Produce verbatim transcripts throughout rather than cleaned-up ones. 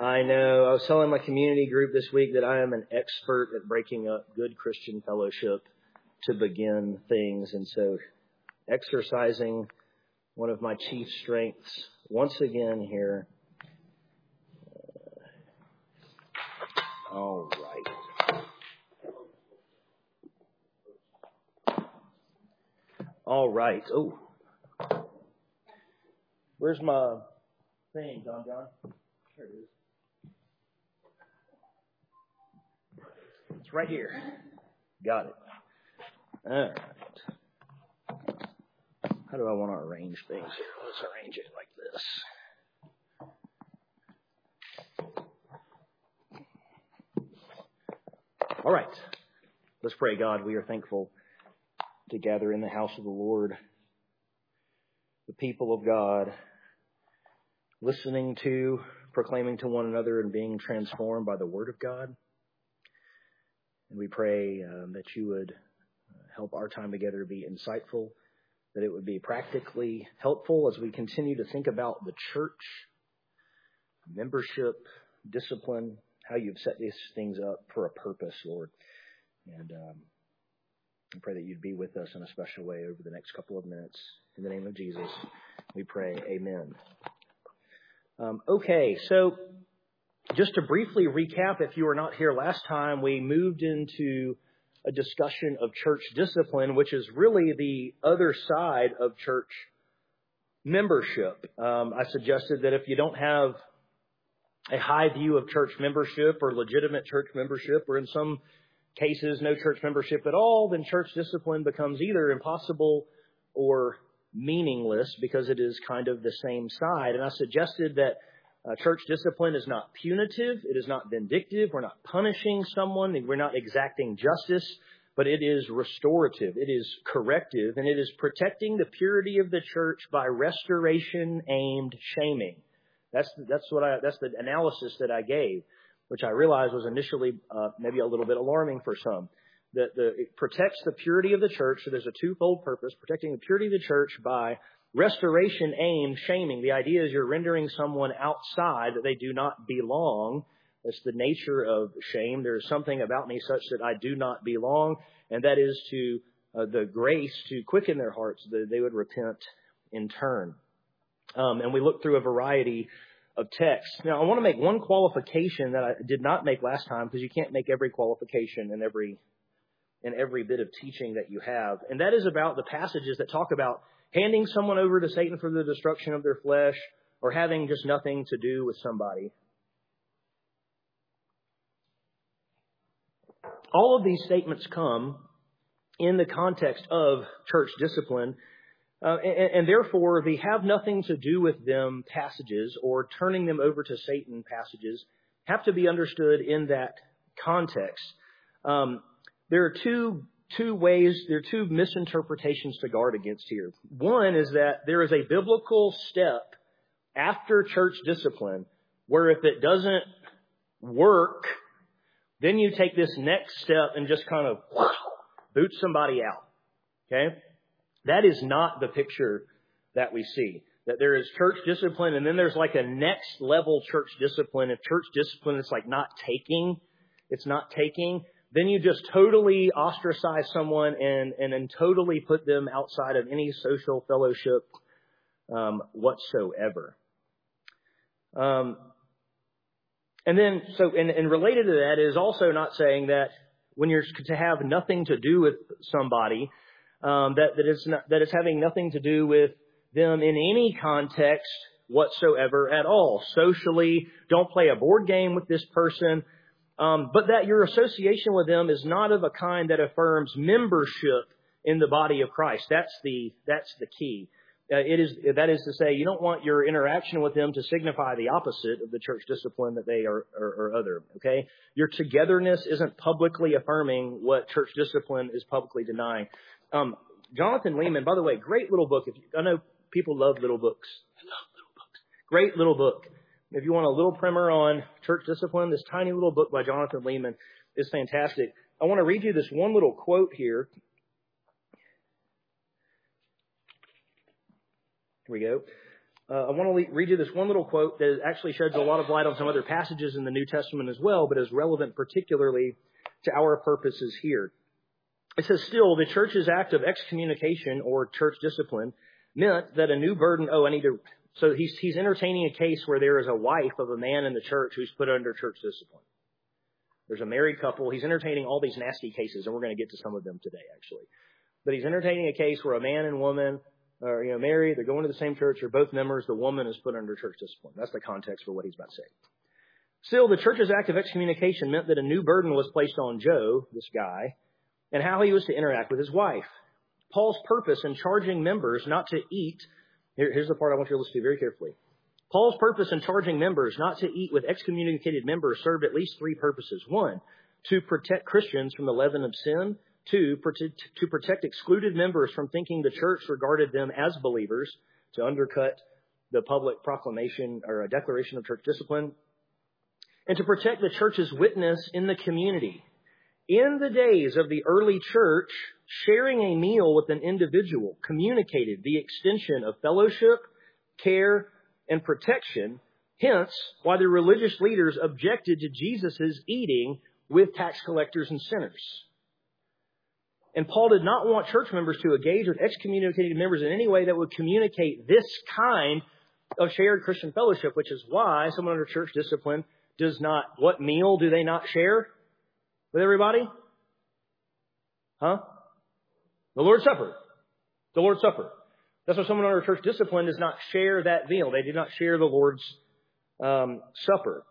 I know. I was telling my community group this week that I am an expert at breaking up good Christian fellowship to begin things. And so exercising one of my chief strengths once again here. Uh, all right. All right. Oh. Where's my thing, John John? There it is. It's right here. Got it. All right. How do I want to arrange things here? Let's arrange it like this. All right. Let's pray. God, we are thankful to gather in the house of the Lord, the people of God, listening to, proclaiming to one another, and being transformed by the Word of God. And we pray um, that you would help our time together be insightful, that it would be practically helpful as we continue to think about the church, membership, discipline, how you've set these things up for a purpose, Lord. And um, I pray that you'd be with us in a special way over the next couple of minutes. In the name of Jesus, we pray. Amen. Um, okay, so just to briefly recap, if you were not here last time, we moved into a discussion of church discipline, which is really the other side of church membership. Um, I suggested that if you don't have a high view of church membership or legitimate church membership, or in some cases no church membership at all, then church discipline becomes either impossible or meaningless because it is kind of the same side. And I suggested that uh, church discipline is not punitive. It is not vindictive. We're not punishing someone. We're not exacting justice, but it is restorative. It is corrective, and it is protecting the purity of the church by restoration aimed shaming. That's that's what I that's the analysis that I gave, which I realized was initially uh, maybe a little bit alarming for some. That the, it protects the purity of the church. So there's a twofold purpose: protecting the purity of the church by restoration aimed shaming. The idea is you're rendering someone outside that they do not belong. That's the nature of shame. There's something about me such that I do not belong, and that is to uh, the grace to quicken their hearts that they would repent in turn. Um, and we looked through a variety of texts. Now, I want to make one qualification that I did not make last time, because you can't make every qualification in every in every bit of teaching that you have. And that is about the passages that talk about handing someone over to Satan for the destruction of their flesh, or having just nothing to do with somebody. All of these statements come in the context of church discipline, uh, and, and therefore the have nothing to do with them passages, or turning them over to Satan passages, have to be understood in that context. Um, there are two two ways, there are two misinterpretations to guard against here. One is that there is a biblical step after church discipline where if it doesn't work, then you take this next step and just kind of boot somebody out. Okay? That is not the picture that we see. That there is church discipline, and then there's like a next level church discipline. If church discipline is like not taking, it's not taking, then you just totally ostracize someone and, and then totally put them outside of any social fellowship um, whatsoever. Um, and then, so, and, and related to that is also not saying that when you're to have nothing to do with somebody, um, that, that it's not, that it's having nothing to do with them in any context whatsoever at all. Socially, don't play a board game with this person. Um, but that your association with them is not of a kind that affirms membership in the body of Christ. That's the that's the key. Uh, it is that is to say, you don't want your interaction with them to signify the opposite of the church discipline that they are or, or other. Okay, your togetherness isn't publicly affirming what church discipline is publicly denying. Um, Jonathan Leeman, by the way, great little book. If you, I know people love little books. I love little books. Great little book. If you want a little primer on church discipline, this tiny little book by Jonathan Leeman is fantastic. I want to read you this one little quote here. Here we go. Uh, I want to read you this one little quote that actually sheds a lot of light on some other passages in the New Testament as well, but is relevant particularly to our purposes here. It says, still, the church's act of excommunication or church discipline meant that a new burden, oh, I need to, so he's, he's entertaining a case where there is a wife of a man in the church who's put under church discipline. There's a married couple. He's entertaining all these nasty cases, and we're going to get to some of them today, actually. But he's entertaining a case where a man and woman are, you know, married, they're going to the same church, they're both members, the woman is put under church discipline. That's the context for what he's about to say. Still, the church's act of excommunication meant that a new burden was placed on Joe, this guy, and how he was to interact with his wife. Paul's purpose in charging members not to eat, here, here's the part I want you to listen to very carefully. Paul's purpose in charging members not to eat with excommunicated members served at least three purposes. One, to protect Christians from the leaven of sin. Two, to protect excluded members from thinking the church regarded them as believers, to undercut the public proclamation or a declaration of church discipline. And to protect the church's witness in the community. In the days of the early church, sharing a meal with an individual communicated the extension of fellowship, care, and protection. Hence, why the religious leaders objected to Jesus' eating with tax collectors and sinners. And Paul did not want church members to engage with excommunicated members in any way that would communicate this kind of shared Christian fellowship, which is why someone under church discipline does not, what meal do they not share with everybody? Huh? The Lord's Supper. The Lord's Supper. That's why someone under church discipline does not share that meal. They do not share the Lord's um, Supper.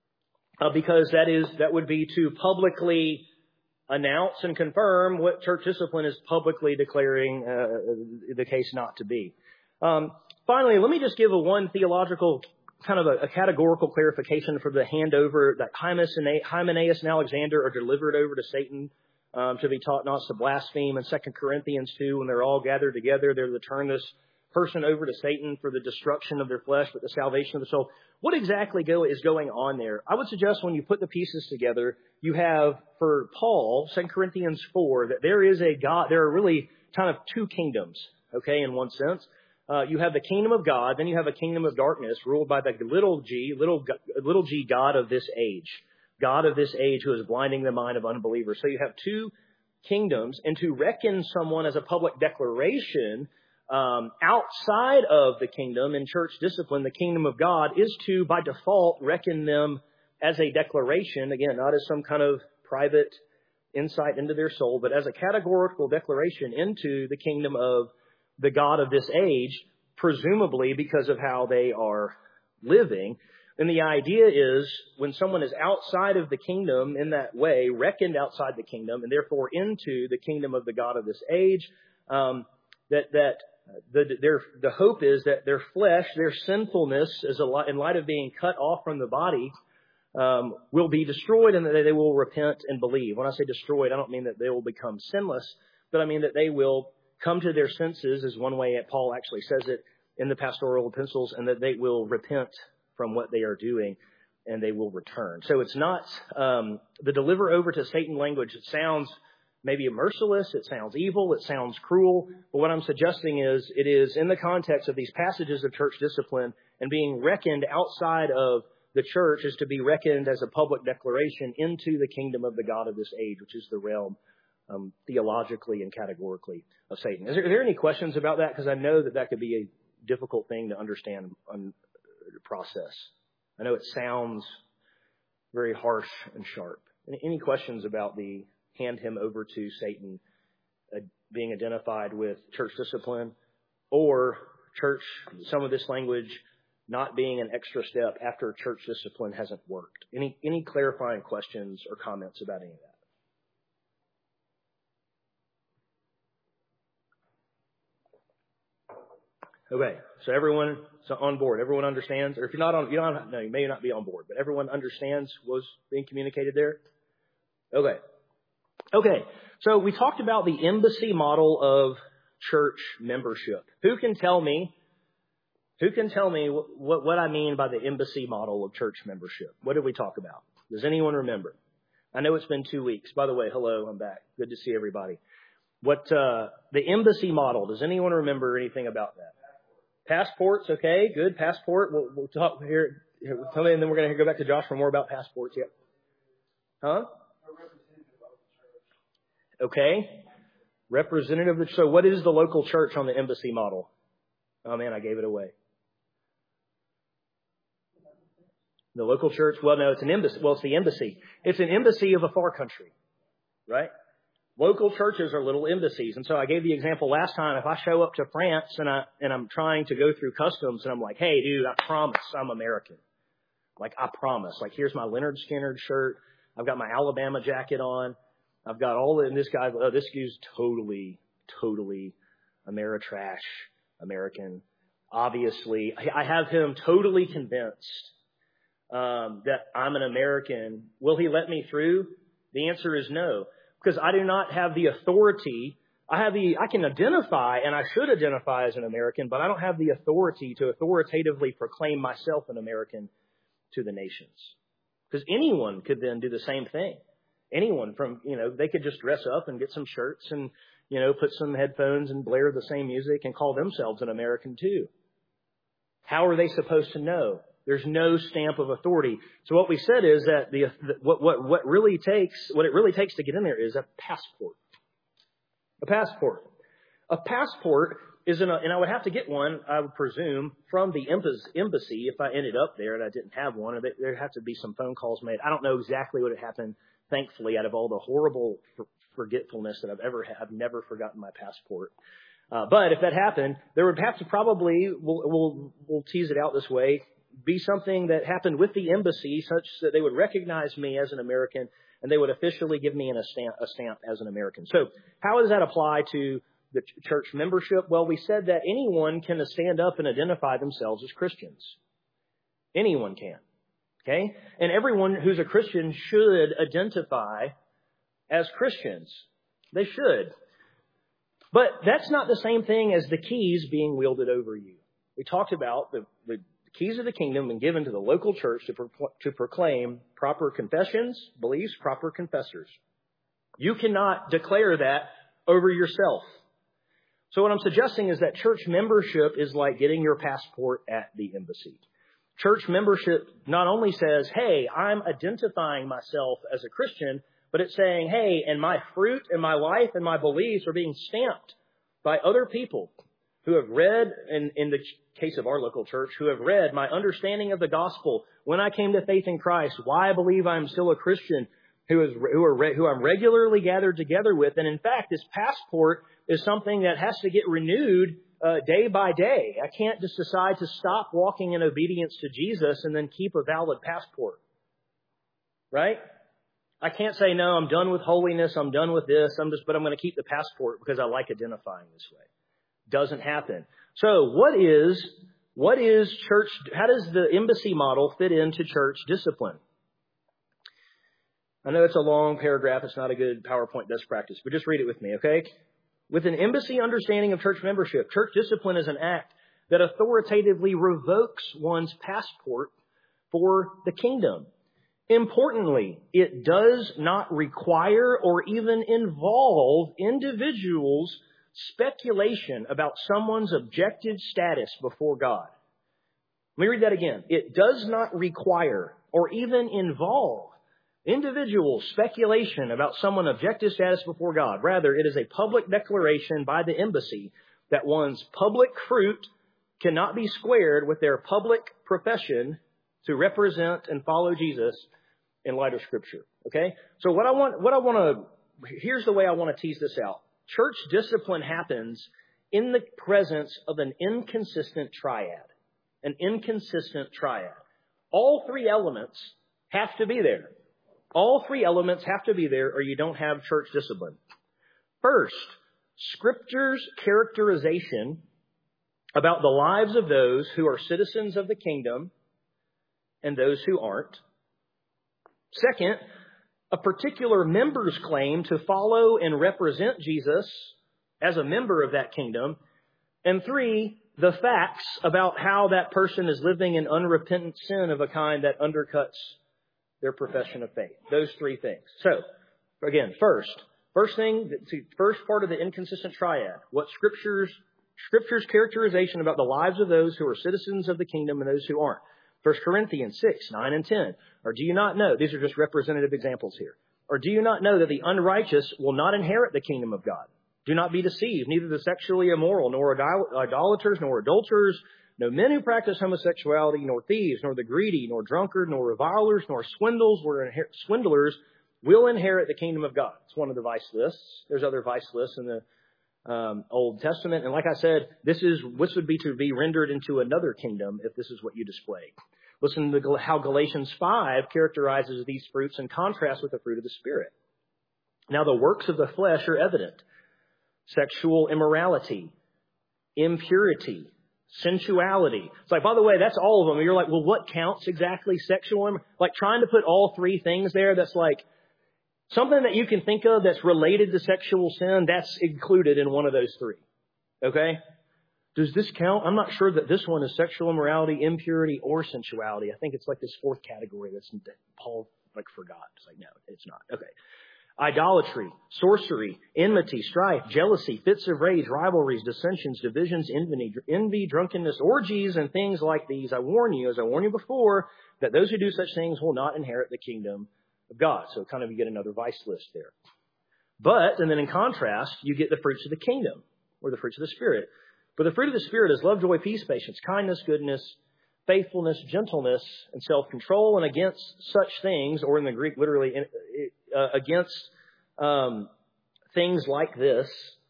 Uh, because that is, that would be to publicly announce and confirm what church discipline is publicly declaring uh, the case not to be. Um, finally, let me just give a one theological kind of a, a categorical clarification for the handover that Hymenaeus and Alexander are delivered over to Satan um, to be taught not to blaspheme. In Second Corinthians two, when they're all gathered together, they're to turn this person over to Satan for the destruction of their flesh, but the salvation of the soul. What exactly go, is going on there? I would suggest when you put the pieces together, you have, for Paul, Second Corinthians four, that there is a God, there are really kind of two kingdoms, okay, in one sense. Uh, you have the kingdom of God, then you have a kingdom of darkness ruled by the little g, little, little g God of this age. God of this age who is blinding the mind of unbelievers. So you have two kingdoms, and to reckon someone as a public declaration um, outside of the kingdom in church discipline, the kingdom of God, is to, by default, reckon them as a declaration, again, not as some kind of private insight into their soul, but as a categorical declaration into the kingdom of the God of this age, presumably because of how they are living. And the idea is when someone is outside of the kingdom in that way, reckoned outside the kingdom, and therefore into the kingdom of the God of this age, um, that that the their the hope is that their flesh, their sinfulness, is a lot, in light of being cut off from the body, um, will be destroyed, and that they will repent and believe. When I say destroyed, I don't mean that they will become sinless, but I mean that they will come to their senses, is one way that Paul actually says it in the pastoral epistles, and that they will repent from what they are doing, and they will return. So it's not um, the deliver over to Satan language. It sounds maybe merciless, it sounds evil, it sounds cruel, but what I'm suggesting is it is in the context of these passages of church discipline, and being reckoned outside of the church is to be reckoned as a public declaration into the kingdom of the God of this age, which is the realm um, theologically and categorically of Satan. Is there, are there any questions about that? Because I know that that could be a difficult thing to understand and process. I know it sounds very harsh and sharp. Any, any questions about the hand him over to Satan uh, being identified with church discipline, or church, some of this language not being an extra step after church discipline hasn't worked? Any any clarifying questions or comments about any of that? Okay, so everyone so on board. Everyone understands, or if you're not on, you don't. No, you may not be on board, but everyone understands what was being communicated there. Okay, okay. So we talked about the embassy model of church membership. Who can tell me? Who can tell me what what I mean by the embassy model of church membership? What did we talk about? Does anyone remember? I know it's been two weeks. By the way, hello, I'm back. Good to see everybody. What uh, the embassy model? Does anyone remember anything about that? Passports, okay, good. Passport. We'll, we'll talk here. here tell me, and then we're going to go back to Josh for more about passports. Yep. Huh? Okay. Representative. Of the, so what is the local church on the embassy model? Oh, man, I gave it away. The local church, well, no, it's an embassy. Well, it's the embassy. It's an embassy of a far country, right? Local churches are little embassies. And so I gave the example last time. If I show up to France and, I, and I'm trying to go through customs and I'm like, hey, dude, I promise I'm American. Like, I promise. Like, here's my Leonard Skinner shirt. I've got my Alabama jacket on. I've got all the, and this guy, oh, this dude's totally, totally Ameritrash, American. Obviously, I have him totally convinced um, that I'm an American. Will he let me through? The answer is no. Because I do not have the authority. I have the, I can identify, and I should identify as an American, but I don't have the authority to authoritatively proclaim myself an American to the nations. Because anyone could then do the same thing. Anyone from, you know, they could just dress up and get some shirts and, you know, put some headphones and blare the same music and call themselves an American too. How are they supposed to know? There's no stamp of authority. So what we said is that the what what what really takes what it really takes to get in there is a passport. A passport. A passport is in a, and I would have to get one, I would presume, from the embassy if I ended up there and I didn't have one. Or there'd have to be some phone calls made. I don't know exactly what had happened. Thankfully, out of all the horrible forgetfulness that I've ever had, I've never forgotten my passport. Uh, but if that happened, there would have to probably we'll we'll, we'll tease it out this way. Be something that happened with the embassy such that they would recognize me as an American and they would officially give me an, a, stamp, a stamp as an American. So how does that apply to the ch- church membership? Well, we said that anyone can stand up and identify themselves as Christians. Anyone can. Okay? And everyone who's a Christian should identify as Christians. They should. But that's not the same thing as the keys being wielded over you. We talked about the, the keys of the kingdom and given to the local church to, pro- to proclaim proper confessions, beliefs, proper confessors. You cannot declare that over yourself. So what I'm suggesting is that church membership is like getting your passport at the embassy. Church membership not only says, hey, I'm identifying myself as a Christian, but it's saying, hey, and my fruit and my life and my beliefs are being stamped by other people who have read, in, in the case of our local church, who have read my understanding of the gospel, when I came to faith in Christ, why I believe I'm still a Christian, who is who are who I'm regularly gathered together with. And in fact, this passport is something that has to get renewed uh, day by day. I can't just decide to stop walking in obedience to Jesus and then keep a valid passport. Right? I can't say, no, I'm done with holiness, I'm done with this, I'm just, but I'm going to keep the passport because I like identifying this way. Doesn't happen. So what is, what is church, how does the embassy model fit into church discipline? I know it's a long paragraph, it's not a good PowerPoint best practice, but just read it with me, okay? With an embassy understanding of church membership, church discipline is an act that authoritatively revokes one's passport for the kingdom. Importantly, it does not require or even involve individuals' speculation about someone's objective status before God. Let me read that again. It does not require or even involve individual speculation about someone's objective status before God. Rather, it is a public declaration by the embassy that one's public fruit cannot be squared with their public profession to represent and follow Jesus in light of Scripture. Okay? So what I want, what I want to, here's the way I want to tease this out. Church discipline happens in the presence of an inconsistent triad. An inconsistent triad. All three elements have to be there. All three elements have to be there or you don't have church discipline. First, Scripture's characterization about the lives of those who are citizens of the kingdom and those who aren't. Second, a particular member's claim to follow and represent Jesus as a member of that kingdom. And three, the facts about how that person is living in unrepentant sin of a kind that undercuts their profession of faith. Those three things. So, again, first, first thing, first part of the inconsistent triad, what Scripture's Scripture's characterization about the lives of those who are citizens of the kingdom and those who aren't. First Corinthians six, nine, and ten. Or do you not know, these are just representative examples here. Or do you not know that the unrighteous will not inherit the kingdom of God? Do not be deceived, neither the sexually immoral, nor idolaters, nor adulterers, no men who practice homosexuality, nor thieves, nor the greedy, nor drunkard, nor revilers, nor swindles, or swindlers will inherit the kingdom of God. It's one of the vice lists. There's other vice lists in the um, Old Testament. And like I said, this is this would be to be rendered into another kingdom if this is what you display. Listen to how Galatians five characterizes these fruits in contrast with the fruit of the Spirit. Now the works of the flesh are evident. Sexual immorality, impurity, sensuality. It's like, by the way, that's all of them. And you're like, well, what counts exactly? Sexual, like trying to put all three things there. That's like something that you can think of that's related to sexual sin. That's included in one of those three. Okay. Does this count? I'm not sure that this one is sexual immorality, impurity, or sensuality. I think it's like this fourth category that's that Paul like forgot. It's like, no, it's not. Okay. Idolatry, sorcery, enmity, strife, jealousy, fits of rage, rivalries, dissensions, divisions, envy, envy, drunkenness, orgies, and things like these. I warn you, as I warned you before, that those who do such things will not inherit the kingdom of God. So kind of you get another vice list there. But, and then in contrast, you get the fruits of the kingdom, or the fruits of the Spirit. For the fruit of the Spirit is love, joy, peace, patience, kindness, goodness, faithfulness, gentleness, and self-control. And against such things, or in the Greek, literally, uh, against um, things like this,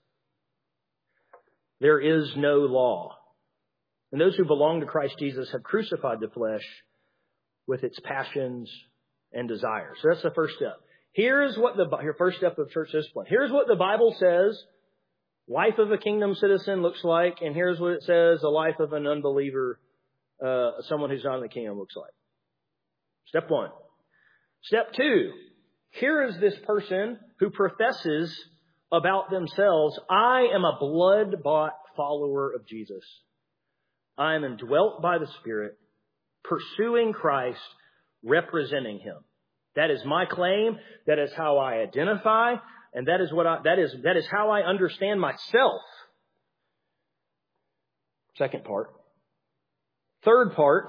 there is no law. And those who belong to Christ Jesus have crucified the flesh with its passions and desires. So that's the first step. Here's what the your first step of church discipline. Here's what the Bible says life of a kingdom citizen looks like, and here's what it says a life of an unbeliever, uh, someone who's not in the kingdom, looks like. Step one. Step two. Here is this person who professes about themselves, I am a blood-bought follower of Jesus. I am indwelt by the Spirit, pursuing Christ, representing Him. That is my claim. That is how I identify. And that is what I, that is, that is how I understand myself. Second part. Third part.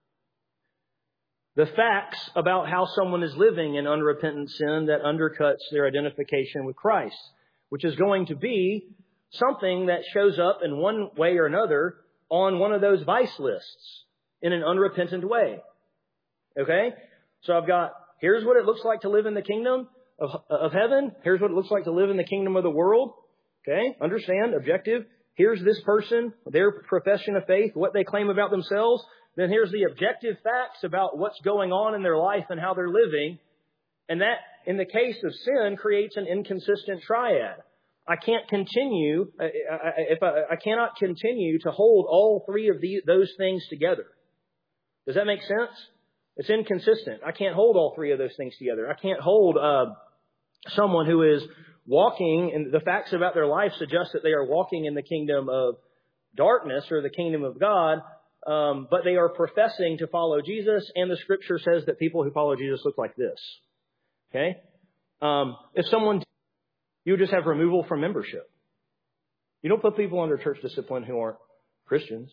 The facts about how someone is living in unrepentant sin that undercuts their identification with Christ, which is going to be something that shows up in one way or another on one of those vice lists in an unrepentant way. Okay? So I've got, here's what it looks like to live in the kingdom of, of heaven. Here's what it looks like to live in the kingdom of the world. Okay? Understand? Objective. Here's this person, their profession of faith, what they claim about themselves. Then here's the objective facts about what's going on in their life and how they're living. And that, in the case of sin, creates an inconsistent triad. I can't continue, if I, I cannot continue to hold all three of these, those things together. Does that make sense? It's inconsistent. I can't hold all three of those things together. I can't hold uh, someone who is walking, and the facts about their life suggest that they are walking in the kingdom of darkness or the kingdom of God, um, but they are professing to follow Jesus, and the Scripture says that people who follow Jesus look like this. Okay? Um, if someone, you just have removal from membership. You don't put people under church discipline who aren't Christians.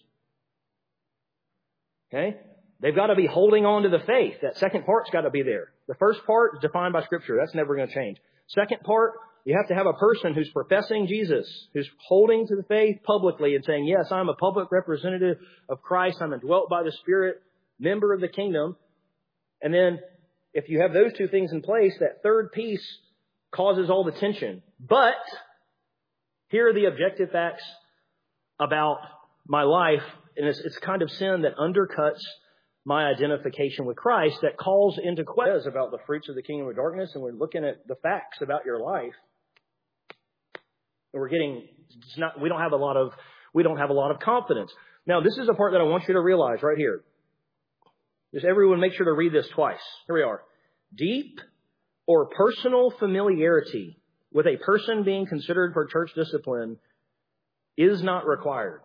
Okay? They've got to be holding on to the faith. That second part's got to be there. The first part is defined by Scripture. That's never going to change. Second part, you have to have a person who's professing Jesus, who's holding to the faith publicly and saying, yes, I'm a public representative of Christ. I'm indwelt by the Spirit, member of the kingdom. And then if you have those two things in place, that third piece causes all the tension. But here are the objective facts about my life. And it's, it's kind of sin that undercuts my identification with Christ, that calls into questions about the fruits of the kingdom of darkness. And we're looking at the facts about your life. And we're getting, it's not, we don't have a lot of, we don't have a lot of confidence. Now, this is a part that I want you to realize right here. Just everyone make sure to read this twice. Here we are. Deep or personal familiarity with a person being considered for church discipline is not required.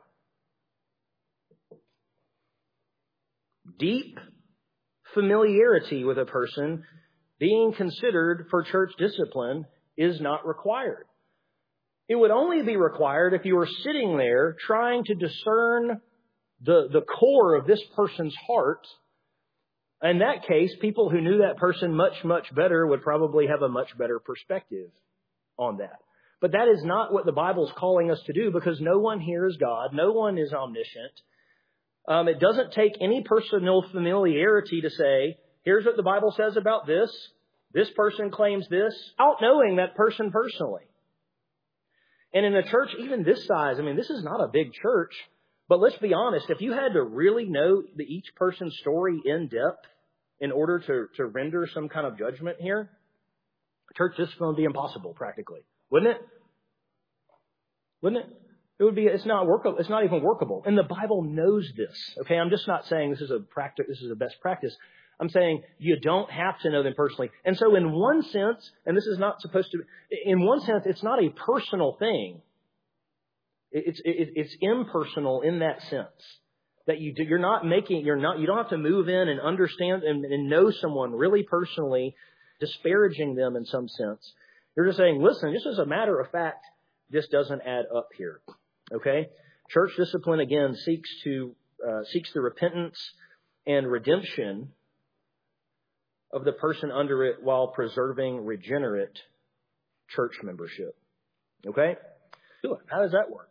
Deep familiarity with a person being considered for church discipline is not required. It would only be required if you were sitting there trying to discern the, the core of this person's heart. In that case, people who knew that person much, much better would probably have a much better perspective on that. But that is not what the Bible is calling us to do, because no one here is God. No one is omniscient. Um, it doesn't take any personal familiarity to say, here's what the Bible says about this. This person claims this, out knowing that person personally. And in a church even this size, I mean, this is not a big church. But let's be honest, if you had to really know the, each person's story in depth in order to, to render some kind of judgment here, church discipline would be impossible practically. Wouldn't it? Wouldn't it? It would be, it's not workable. It's not even workable. And the Bible knows this. Okay. I'm just not saying this is a practice. This is a best practice. I'm saying you don't have to know them personally. And so in one sense, and this is not supposed to, in one sense, it's not a personal thing. It's, it, it's impersonal in that sense that you do, you're not making, you're not, you don't have to move in and understand and, and know someone really personally, disparaging them in some sense. You're just saying, listen, just as a matter of fact, this doesn't add up here. Okay. Church discipline again seeks to, uh, seeks the repentance and redemption of the person under it while preserving regenerate church membership. Okay. How does that work?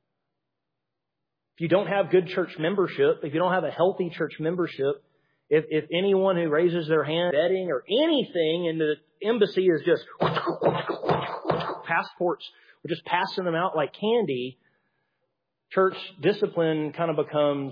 If you don't have good church membership, if you don't have a healthy church membership, if, if anyone who raises their hand, betting or anything in the embassy is just passports, we're just passing them out like candy, church discipline kind of becomes,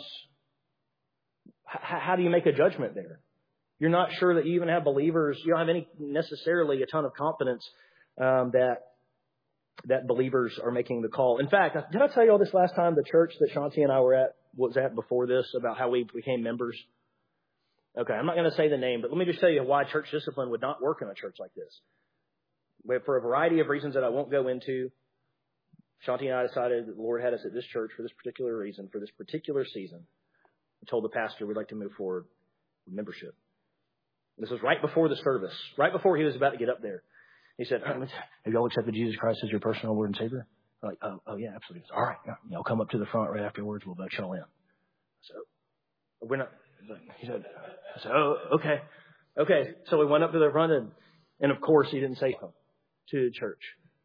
how do you make a judgment there? You're not sure that you even have believers. You don't have any necessarily a ton of confidence um, that that believers are making the call. In fact, did I tell you all this last time, the church that Shanti and I were at, was at before this, about how we became members? Okay, I'm not going to say the name, but let me just tell you why church discipline would not work in a church like this. For a variety of reasons that I won't go into, Shanti and I decided that the Lord had us at this church for this particular reason, for this particular season. I told the pastor we'd like to move forward with membership. This was right before the service, right before he was about to get up there. He said, have you all accepted Jesus Christ as your personal Lord and Savior? I'm like, oh, oh yeah, absolutely. All right. Yeah, I'll come up to the front right afterwards. We'll vote y'all in. So we're not, he said, I said, oh, okay. Okay. So we went up to the front and, and of course he didn't say so to the church.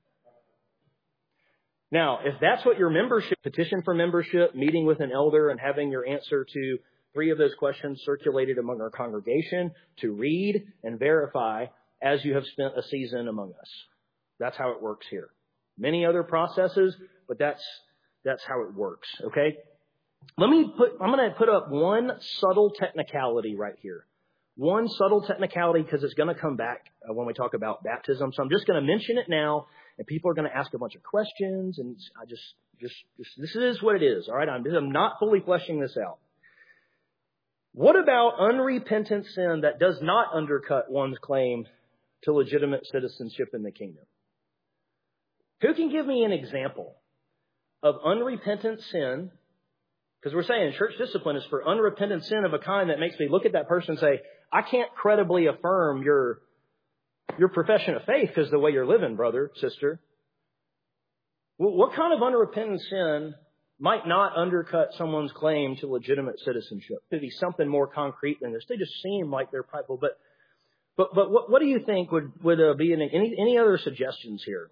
Now, if that's what your membership, petition for membership, meeting with an elder and having your answer to three of those questions circulated among our congregation to read and verify as you have spent a season among us. That's how it works here. Many other processes, but that's that's how it works. Okay? Let me put, I'm going to put up one subtle technicality right here. One subtle technicality because it's going to come back uh, when we talk about baptism. So I'm just going to mention it now, and people are going to ask a bunch of questions, and I just, just, just this is what it is. All right? I'm, I'm not fully fleshing this out. What about unrepentant sin that does not undercut one's claim to legitimate citizenship in the kingdom? Who can give me an example of unrepentant sin? Because we're saying church discipline is for unrepentant sin of a kind that makes me look at that person and say, I can't credibly affirm your, your profession of faith because of the way you're living, brother, sister. Well, what kind of unrepentant sin might not undercut someone's claim to legitimate citizenship? Could be something more concrete than this. They just seem like they're prideful. But but but what, what do you think would would uh, be any any any other suggestions here?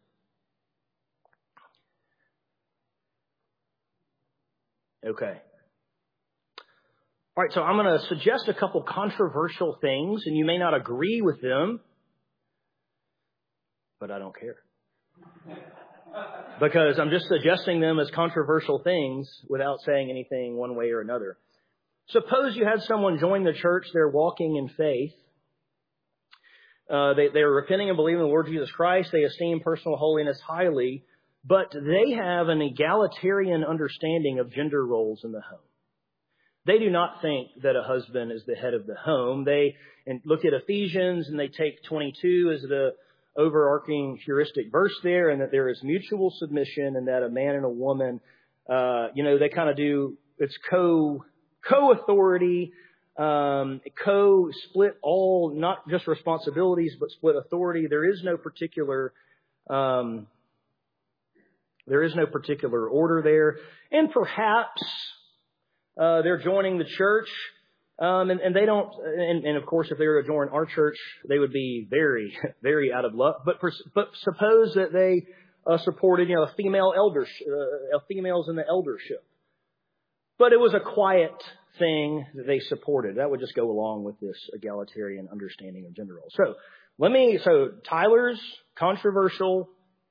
Okay. All right. So I'm going to suggest a couple controversial things, and you may not agree with them, but I don't care. Because I'm just suggesting them as controversial things without saying anything one way or another. Suppose you had someone join the church, they're walking in faith. Uh, they, they're repenting and believing in the Lord Jesus Christ. They esteem personal holiness highly, but they have an egalitarian understanding of gender roles in the home. They do not think that a husband is the head of the home. They and look at Ephesians and they take twenty-two as the overarching heuristic verse there, and that there is mutual submission, and that a man and a woman, uh, you know, they kind of do, it's co, co-authority, um, co-split all, not just responsibilities, but split authority. There is no particular, um, There is no particular order there. And perhaps uh, they're joining the church, um, and, and they don't, and, and of course if they were to join our church, they would be very, very out of luck. But, for, but suppose that they uh, supported, you know, a female elder, uh, females in the eldership. But it was a quiet thing that they supported. That would just go along with this egalitarian understanding of gender roles. So let me, so Tyler's controversial.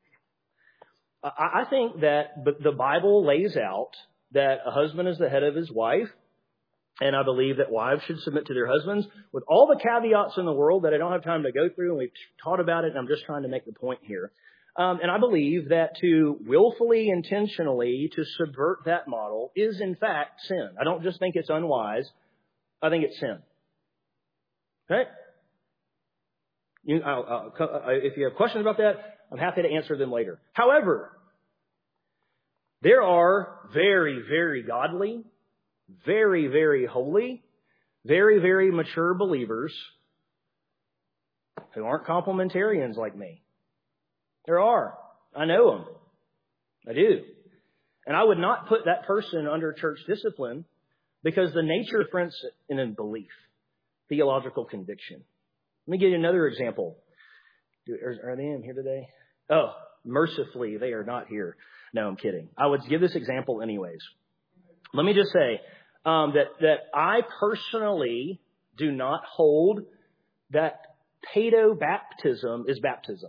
I think that the Bible lays out that a husband is the head of his wife, and I believe that wives should submit to their husbands with all the caveats in the world that I don't have time to go through, and we've taught about it, and I'm just trying to make the point here. Um, and I believe that to willfully, intentionally, to subvert that model is in fact sin. I don't just think it's unwise. I think it's sin. Okay? You, I'll, I'll, if you have questions about that, I'm happy to answer them later. However, there are very, very godly, very, very holy, very, very mature believers who aren't complementarians like me. There are. I know them. I do. And I would not put that person under church discipline because the nature of difference in a belief, theological conviction. Let me give you another example. Are they in here today? Oh, mercifully, they are not here. No, I'm kidding. I would give this example anyways. Let me just say um, that, that I personally do not hold that paedobaptism is baptism.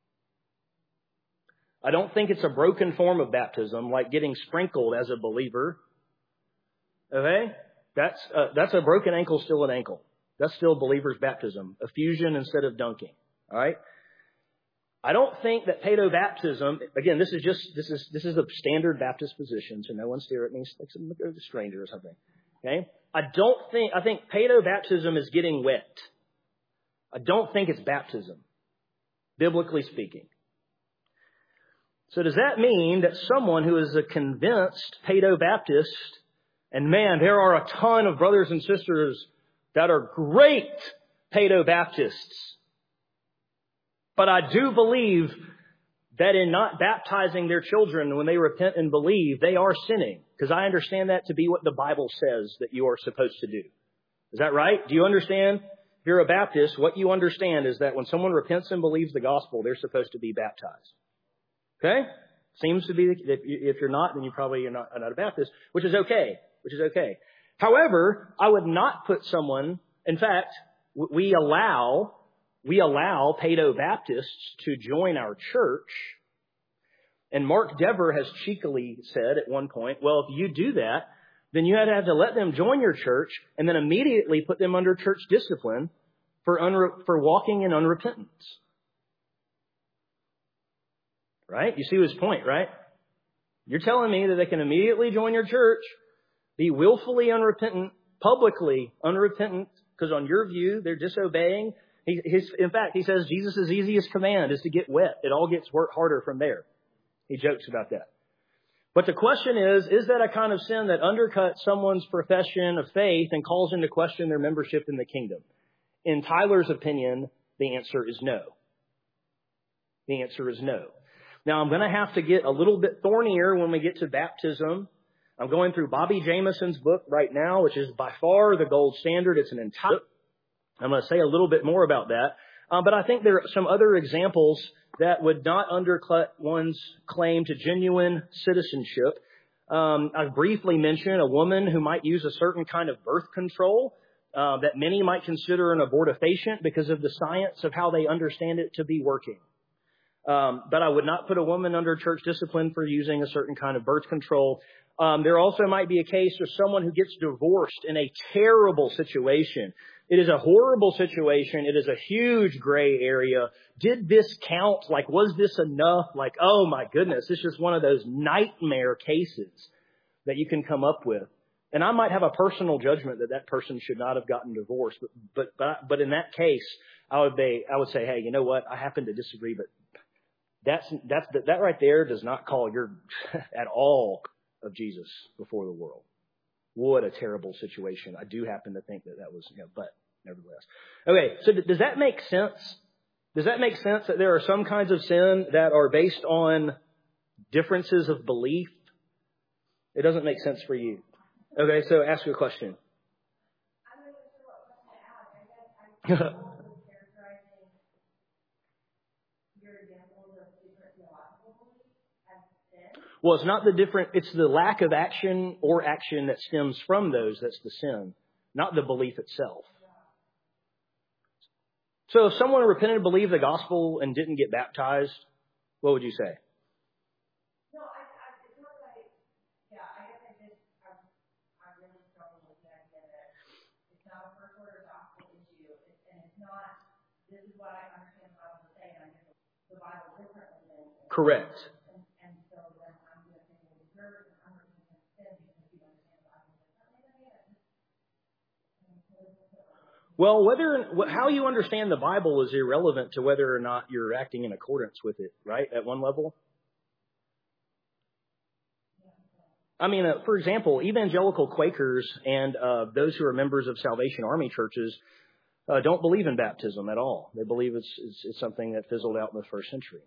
I don't think it's a broken form of baptism, like getting sprinkled as a believer. Okay? That's uh, that's a broken ankle, still an ankle. That's still believer's baptism. Effusion instead of dunking. All right? I don't think that paedobaptism, again, this is just, this is, this is a standard Baptist position, so no one stare at me like some stranger or something. Okay? I don't think, I think paedobaptism is getting wet. I don't think it's baptism, biblically speaking. So does that mean that someone who is a convinced paedobaptist, and man, there are a ton of brothers and sisters that are great paedobaptists, but I do believe that in not baptizing their children when they repent and believe, they are sinning. Because I understand that to be what the Bible says that you are supposed to do. Is that right? Do you understand? If you're a Baptist, what you understand is that when someone repents and believes the gospel, they're supposed to be baptized. Okay? Seems to be, if you're not, then you probably are not, are not a Baptist, which is okay. Which is okay. However, I would not put someone, in fact, we allow... We allow paedobaptists to join our church. And Mark Dever has cheekily said at one point, well, if you do that, then you had to have to let them join your church and then immediately put them under church discipline for unre- for walking in unrepentance. Right? You see his point, right? You're telling me that they can immediately join your church, be willfully unrepentant, publicly unrepentant, because on your view, they're disobeying. He, his, in fact, he says Jesus' easiest command is to get wet. It all gets work harder from there. He jokes about that. But the question is, is that a kind of sin that undercuts someone's profession of faith and calls into question their membership in the kingdom? In Tyler's opinion, the answer is no. The answer is no. Now, I'm going to have to get a little bit thornier when we get to baptism. I'm going through Bobby Jamison's book right now, which is by far the gold standard. It's an entire... I'm going to say a little bit more about that. Um, but I think there are some other examples that would not undercut one's claim to genuine citizenship. Um, I briefly mentioned a woman who might use a certain kind of birth control uh, that many might consider an abortifacient because of the science of how they understand it to be working. Um, but I would not put a woman under church discipline for using a certain kind of birth control. Um, there also might be a case of someone who gets divorced in a terrible situation. It is a horrible situation. It is a huge gray area. Did this count? Like, was this enough? Like, oh my goodness, this is one of those nightmare cases that you can come up with. And I might have a personal judgment that that person should not have gotten divorced. But, but, but, but in that case, I would be, I would say, hey, you know what? I happen to disagree, but that's, that's, that right there does not call your, at all of Jesus before the world. What a terrible situation. I do happen to think that that was, you know, but nevertheless. Okay, so does that make sense? Does that make sense that there are some kinds of sin that are based on differences of belief. It doesn't make sense for you. Okay, so ask your question. Well, it's not the different, it's the lack of action or action that stems from those that's the sin, not the belief itself. So if someone repented and believed the gospel and didn't get baptized, what would you say? No, I, I, it's not like, yeah, I guess I just, I, I really struggle with the idea that it's not a first order gospel issue, it's, and it's not, this is what I understand the Bible to say, and I get the Bible differently than. Correct. And, and so then I'm going to think, well, you're an unrepentant sin because you understand the Bible differently than me. Well, whether how you understand the Bible is irrelevant to whether or not you're acting in accordance with it, right? At one level. I mean, uh, for example, evangelical Quakers and uh, those who are members of Salvation Army churches uh, don't believe in baptism at all. They believe it's, it's, it's something that fizzled out in the first century.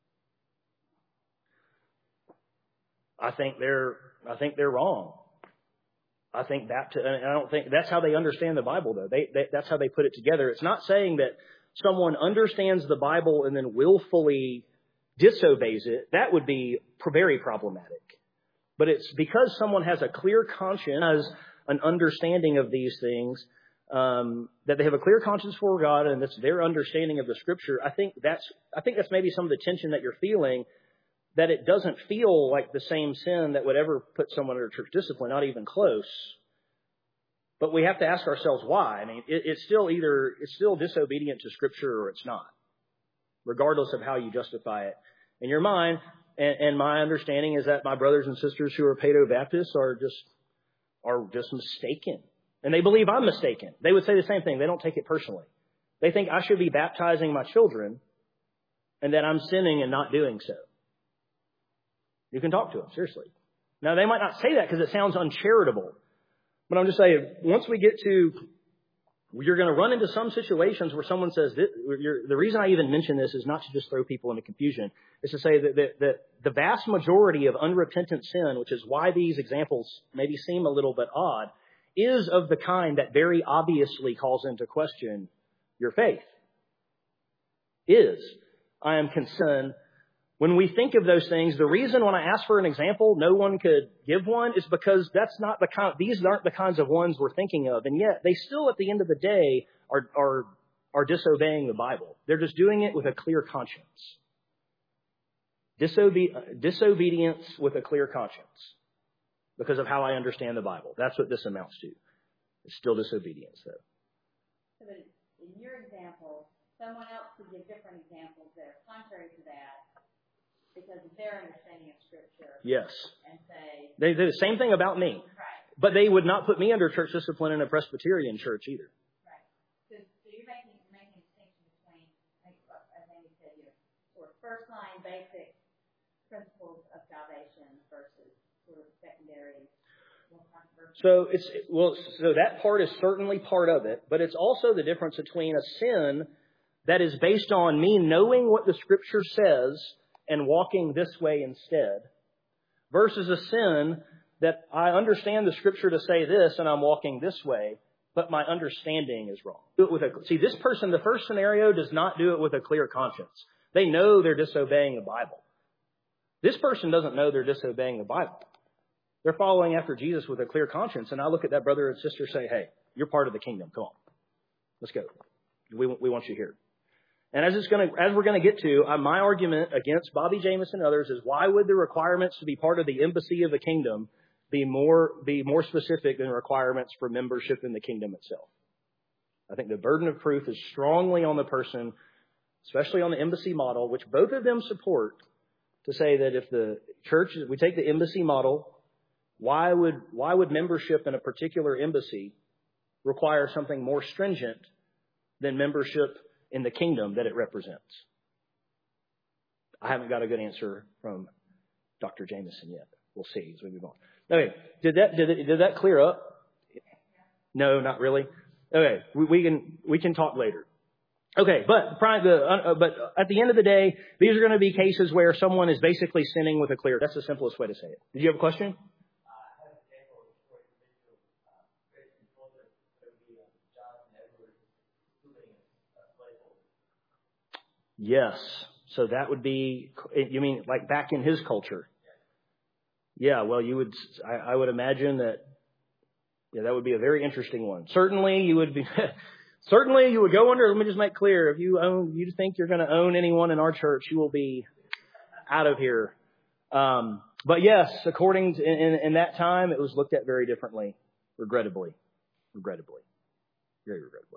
I think they're I think they're wrong. I think baptism, and I don't think that's how they understand the Bible, though. They, they, that's how they put it together. It's not saying that someone understands the Bible and then willfully disobeys it. That would be very problematic. But it's because someone has a clear conscience, has an understanding of these things, um, that they have a clear conscience for God, and that's their understanding of the Scripture. I think that's I think that's maybe some of the tension that you're feeling. That it doesn't feel like the same sin that would ever put someone under church discipline, not even close. But we have to ask ourselves why. I mean, it, it's still either, it's still disobedient to Scripture or it's not, regardless of how you justify it in your mind. And, and my understanding is that my brothers and sisters who are Paedo-Baptists are just, are just mistaken. And they believe I'm mistaken. They would say the same thing. They don't take it personally. They think I should be baptizing my children and that I'm sinning and not doing so. You can talk to them, seriously. Now, they might not say that because it sounds uncharitable. But I'm just saying, once we get to, you're going to run into some situations where someone says, this, you're, the reason I even mention this is not to just throw people into confusion. It's to say that, that, that the vast majority of unrepentant sin, which is why these examples maybe seem a little bit odd, is of the kind that very obviously calls into question your faith. Is. I am concerned. When we think of those things, the reason when I ask for an example, no one could give one is because that's not the kind, these aren't the kinds of ones we're thinking of. And yet they still, at the end of the day, are, are, are disobeying the Bible. They're just doing it with a clear conscience. Disobe- disobedience with a clear conscience because of how I understand the Bible. That's what this amounts to. It's still disobedience, though. So in your example, someone else could give different examples that are contrary to that. Because of their understanding of Scripture. Yes. And say... They do the same thing about me. Right. But they would not put me under church discipline in a Presbyterian church either. Right. So, so you're making, making a distinction between, as Amy said, your sort of first line basic principles of salvation versus sort of secondary, more controversial. So it's, well, so that part is certainly part of it. But it's also the difference between a sin that is based on me knowing what the Scripture says and walking this way instead, versus a sin that I understand the Scripture to say this and I'm walking this way, but my understanding is wrong. Do it with a, see, this person, the first scenario, does not do it with a clear conscience. They know they're disobeying the Bible. This person doesn't know they're disobeying the Bible. They're following after Jesus with a clear conscience, and I look at that brother and sister and say, hey, you're part of the kingdom. Come on. Let's go. We, we want you here. And as it's going to, as we're going to get to, uh, my argument against Bobby Jamieson and others is why would the requirements to be part of the embassy of the kingdom be more be more specific than requirements for membership in the kingdom itself? I think the burden of proof is strongly on the person, especially on the embassy model, which both of them support, to say that if the church, if we take the embassy model, why would why would membership in a particular embassy require something more stringent than membership in the kingdom that it represents? I haven't got a good answer from Doctor Jamieson yet. We'll see as we move on. Okay, did that did it, did that clear up? No, not really. Okay, we, we can we can talk later. Okay, but the, uh, but at the end of the day, these are going to be cases where someone is basically sinning with a clear. That's the simplest way to say it. Did you have a question? Yes. So that would be, you mean like back in his culture? Yeah, well, you would, I, I would imagine that, yeah, that would be a very interesting one. Certainly you would be, certainly you would go under, let me just make clear, if you own, you think you're going to own anyone in our church, you will be out of here. Um, but yes, according to, in, in that time, it was looked at very differently, regrettably, regrettably, very regrettably.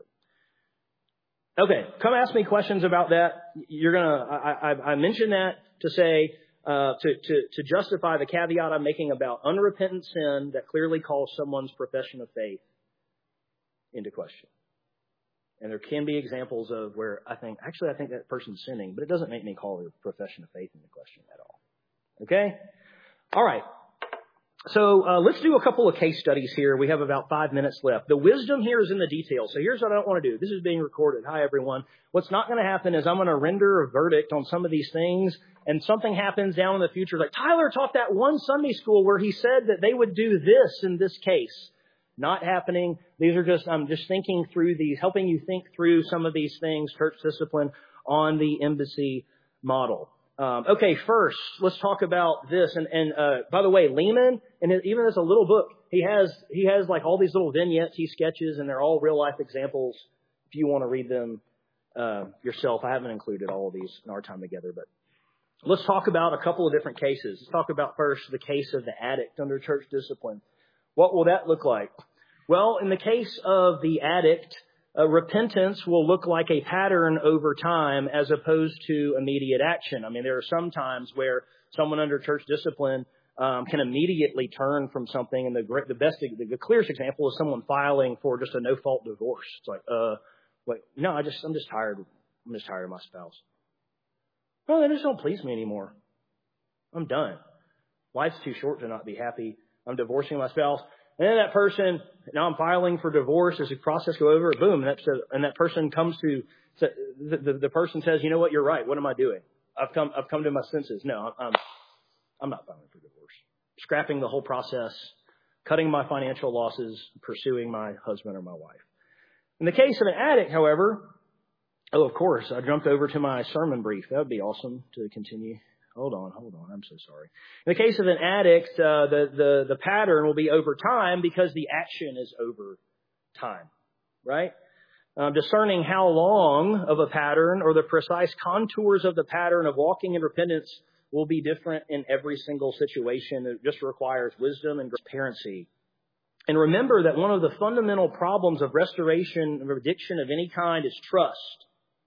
Okay, come ask me questions about that. You're gonna. I, I, I mentioned that to say uh, to, to to justify the caveat I'm making about unrepentant sin that clearly calls someone's profession of faith into question. And there can be examples of where I think actually I think that person's sinning, but it doesn't make me call their profession of faith into question at all. Okay, all right. So uh, let's do a couple of case studies here. We have about five minutes left. The wisdom here is in the details. So here's what I don't want to do. This is being recorded. Hi, everyone. What's not going to happen is I'm going to render a verdict on some of these things, and something happens down in the future. Like Tyler taught that one Sunday school where he said that they would do this in this case. Not happening. These are just, I'm just thinking through these, helping you think through some of these things, church discipline on the embassy model. Um, okay, first, let's talk about this. And, and uh, by the way, Lehman, and even as a little book, he has he has like all these little vignettes he sketches, and they're all real life examples. If you want to read them uh, yourself, I haven't included all of these in our time together, but let's talk about a couple of different cases. Let's talk about first the case of the addict under church discipline. What will that look like? Well, in the case of the addict, Uh, repentance will look like a pattern over time as opposed to immediate action. I mean, there are some times where someone under church discipline um, can immediately turn from something, and the great, the best, the clearest example is someone filing for just a no-fault divorce. It's like, uh, wait, no, I just, I'm just tired. I'm just tired of my spouse. Well, they just don't please me anymore. I'm done. Life's too short to not be happy. I'm divorcing my spouse. And then that person, now I'm filing for divorce. As the process go over, boom, and that, and that person comes to, the, the, the person says, you know what, you're right. What am I doing? I've come, I've come to my senses. No, I'm, I'm not filing for divorce. Scrapping the whole process, cutting my financial losses, pursuing my husband or my wife. In the case of an addict, however, oh, of course, I jumped over to my sermon brief. That would be awesome to continue. Hold on, hold on. I'm so sorry. In the case of an addict, uh, the, the, the pattern will be over time because the action is over time, right? Um, discerning how long of a pattern or the precise contours of the pattern of walking in repentance will be different in every single situation. It just requires wisdom and transparency. And remember that one of the fundamental problems of restoration of addiction of any kind is trust.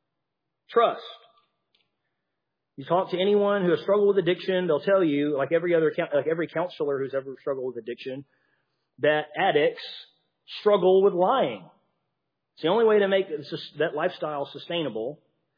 Trust. You talk to anyone who has struggled with addiction, they'll tell you, like every other, like every counselor who's ever struggled with addiction, that addicts struggle with lying. It's the only way to make that lifestyle sustainable.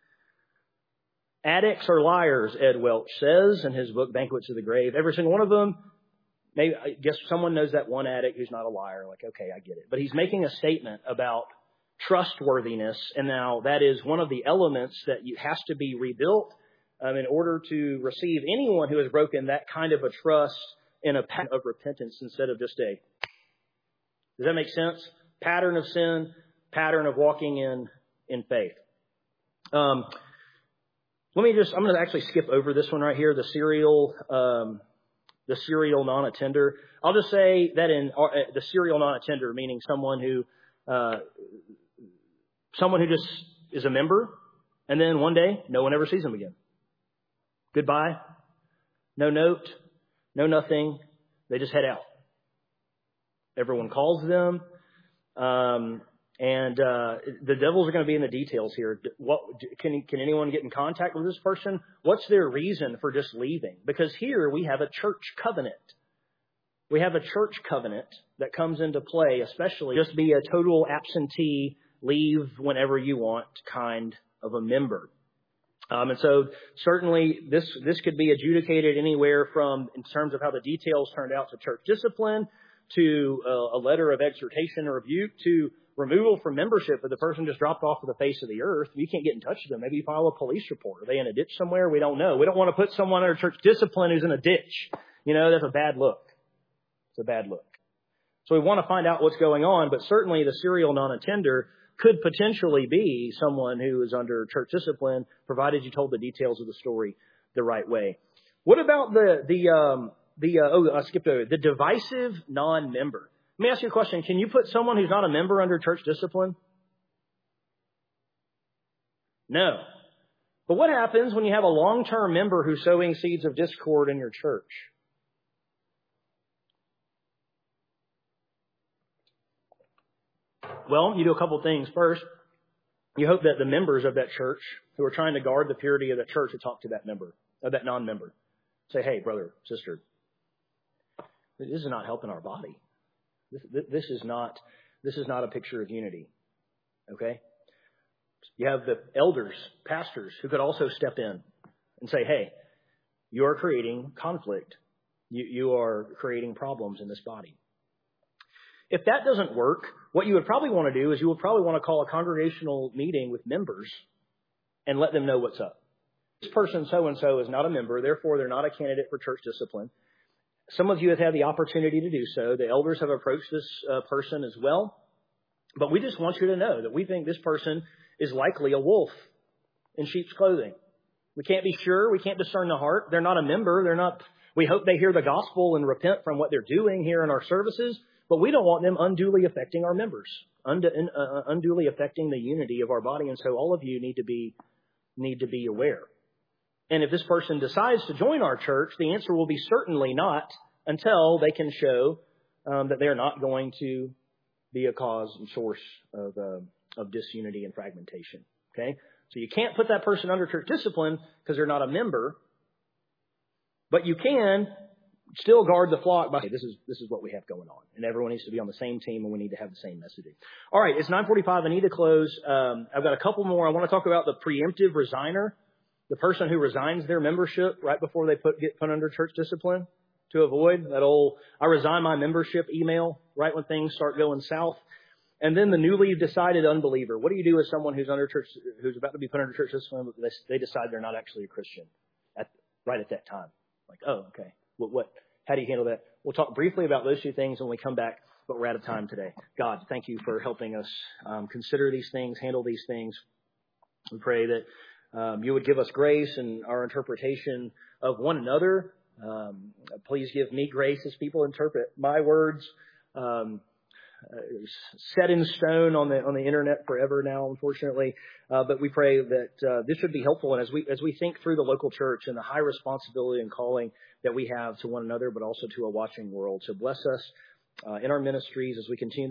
Addicts are liars, Ed Welch says in his book, Banquets of the Grave. Every single one of them. Maybe, I guess someone knows that one addict who's not a liar. Like, okay, I get it. But he's making a statement about trustworthiness. And now that is one of the elements that you, has to be rebuilt um, in order to receive anyone who has broken that kind of a trust in a pattern of repentance instead of just a, does that make sense? Pattern of sin, pattern of walking in, in faith. Um, let me just, I'm going to actually skip over this one right here, the serial, um, the serial non-attender. I'll just say that in uh, the serial non-attender, meaning someone who, uh, someone who just is a member, and then one day no one ever sees them again. Goodbye. No note. No nothing. They just head out. Everyone calls them, um, and uh, the devils are going to be in the details here. What can can anyone get in contact with this person? What's their reason for just leaving? Because here we have a church covenant. We have a church covenant that comes into play, especially just be a total absentee, leave whenever you want kind of a member. Um, and so certainly this this could be adjudicated anywhere from, in terms of how the details turned out, to church discipline, to uh, a letter of exhortation or rebuke, to removal from membership, but the person just dropped off of the face of the earth. You can't get in touch with them. Maybe you file a police report. Are they in a ditch somewhere? We don't know. We don't want to put someone under church discipline who's in a ditch. You know, that's a bad look. It's a bad look. So we want to find out what's going on, but certainly the serial non-attender could potentially be someone who is under church discipline, provided you told the details of the story the right way. What about the, the, um, the, uh, oh, I skipped over, the divisive non-member? Let me ask you a question. Can you put someone who's not a member under church discipline? No. But what happens when you have a long-term member who's sowing seeds of discord in your church? Well, you do a couple things. First, you hope that the members of that church who are trying to guard the purity of that church will talk to that member, or that non-member. Say, hey, brother, sister, this is not helping our body. This, this is not, this is not a picture of unity. Okay? You have the elders, pastors, who could also step in and say, hey, you are creating conflict. You, you are creating problems in this body. If that doesn't work, what you would probably want to do is you would probably want to call a congregational meeting with members and let them know what's up. This person so-and-so is not a member, therefore they're not a candidate for church discipline. Some of you have had the opportunity to do so. The elders have approached this uh, person as well. But we just want you to know that we think this person is likely a wolf in sheep's clothing. We can't be sure. We can't discern the heart. They're not a member. They're not. We hope they hear the gospel and repent from what they're doing here in our services. But we don't want them unduly affecting our members, undu- uh, unduly affecting the unity of our body. And so all of you need to be need to be aware. And if this person decides to join our church, the answer will be certainly not until they can show um, that they're not going to be a cause and source of uh, of disunity and fragmentation. Okay, so you can't put that person under church discipline because they're not a member, but you can still guard the flock by, hey, this is this is what we have going on. And everyone needs to be on the same team, and we need to have the same messaging. All right, it's nine forty-five. I need to close. Um, I've got a couple more. I want to talk about the preemptive resigner, the person who resigns their membership right before they put get put under church discipline to avoid that old, I resign my membership email right when things start going south. And then the newly decided unbeliever. What do you do with someone who's under church, who's about to be put under church discipline, but they, they decide they're not actually a Christian at right at that time? Like, oh, okay. What, what, how do you handle that? We'll talk briefly about those two things when we come back, but we're out of time today. God, thank you for helping us um, consider these things, handle these things. We pray that um, you would give us grace in our interpretation of one another. Um, please give me grace as people interpret my words. Um, uh, set in stone on the on the internet forever now, unfortunately. Uh, but we pray that uh, this would be helpful, and as we as we think through the local church and the high responsibility and calling that we have to one another, but also to a watching world. So bless us uh, in our ministries as we continue